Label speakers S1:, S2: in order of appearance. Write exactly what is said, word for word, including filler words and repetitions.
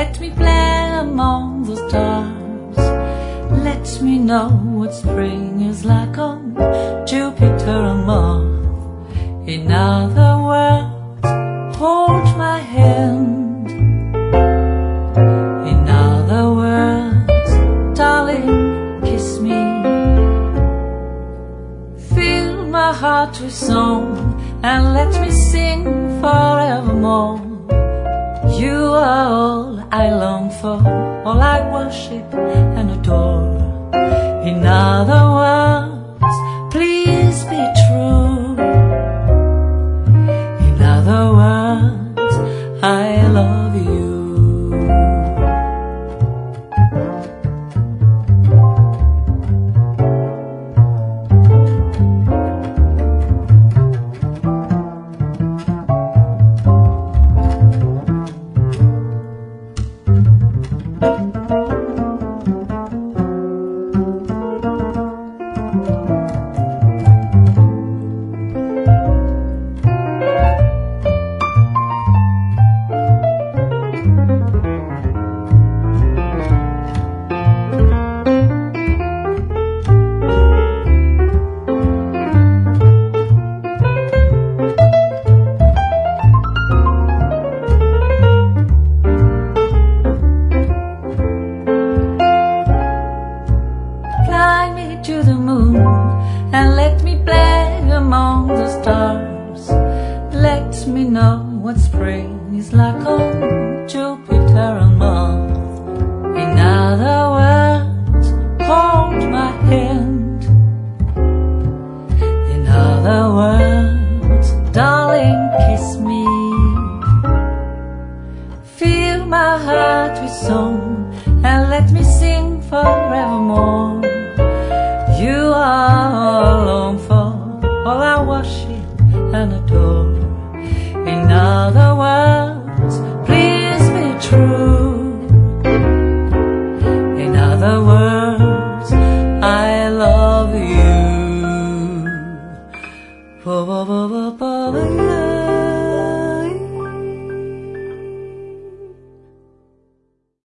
S1: let me play among the stars. Let me know what spring is like on Jupiter and Mars. In other words, hold my hand. In other words, darling, kiss me. Fill my heart with song and let me sing forevermore. You are all I long for, all I worship and adore. In other words, please be true. In other words, I love you. To the moon and let me play among the stars. Let me know what spring is like on Jupiter and Mars. In other words, hold my hand. In other words, darling, kiss me. Fill my heart with song and let me sing forevermore. You are all I long for, all I worship